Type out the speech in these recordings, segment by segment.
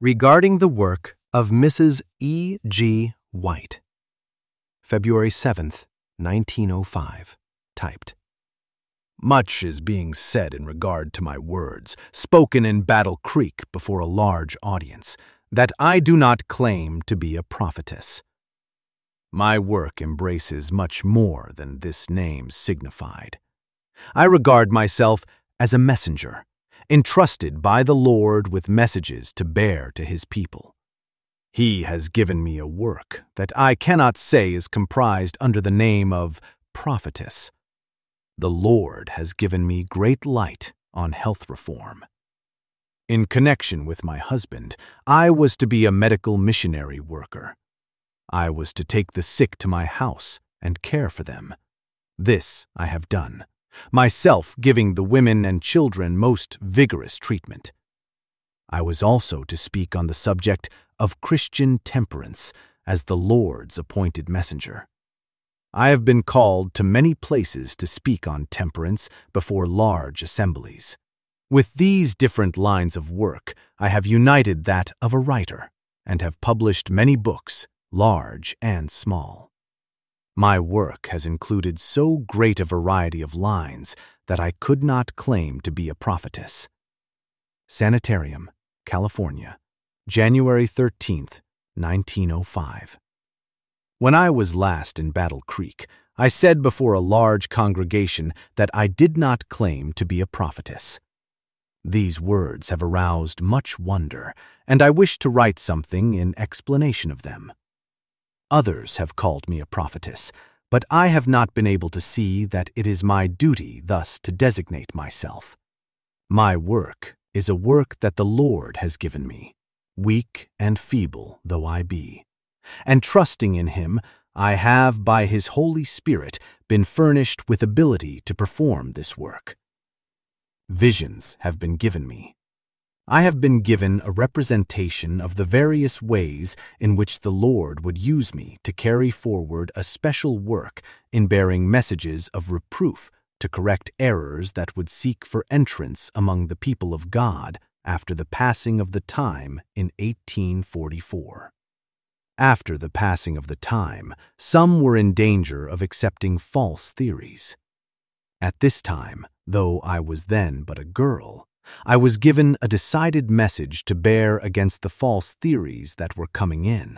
Regarding the work of Mrs. E. G. White, February 7th, 1905, typed. Much is being said in regard to my words, spoken in Battle Creek before a large audience, that I do not claim to be a prophetess. My work embraces much more than this name signified. I regard myself as a messenger, entrusted by the Lord with messages to bear to His people. He has given me a work that I cannot say is comprised under the name of prophetess. The Lord has given me great light on health reform. In connection with my husband, I was to be a medical missionary worker. I was to take the sick to my house and care for them. This I have done, myself giving the women and children most vigorous treatment. I was also to speak on the subject of Christian temperance as the Lord's appointed messenger. I have been called to many places to speak on temperance before large assemblies. With these different lines of work, I have united that of a writer, and have published many books, large and small. My work has included so great a variety of lines that I could not claim to be a prophetess. Sanitarium, California, January 13th, 1905. When I was last in Battle Creek, I said before a large congregation that I did not claim to be a prophetess. These words have aroused much wonder, and I wish to write something in explanation of them. Others have called me a prophetess, but I have not been able to see that it is my duty thus to designate myself. My work is a work that the Lord has given me, weak and feeble though I be, and trusting in Him, I have by His Holy Spirit been furnished with ability to perform this work. Visions have been given me. I have been given a representation of the various ways in which the Lord would use me to carry forward a special work in bearing messages of reproof to correct errors that would seek for entrance among the people of God after the passing of the time in 1844. After the passing of the time, some were in danger of accepting false theories. At this time, though I was then but a girl, I was given a decided message to bear against the false theories that were coming in.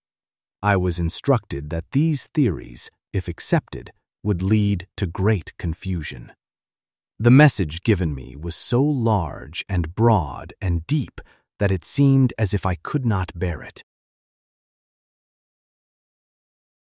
I was instructed that these theories, if accepted, would lead to great confusion. The message given me was so large and broad and deep that it seemed as if I could not bear it.